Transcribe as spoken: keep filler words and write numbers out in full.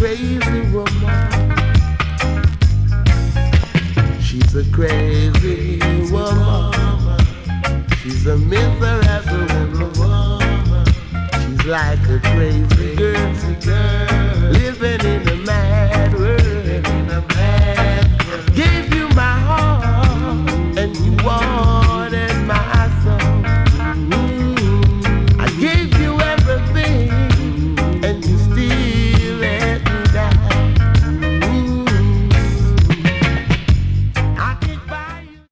crazy woman. She's a crazy woman. She's a miserable woman. She's like a crazy girl living in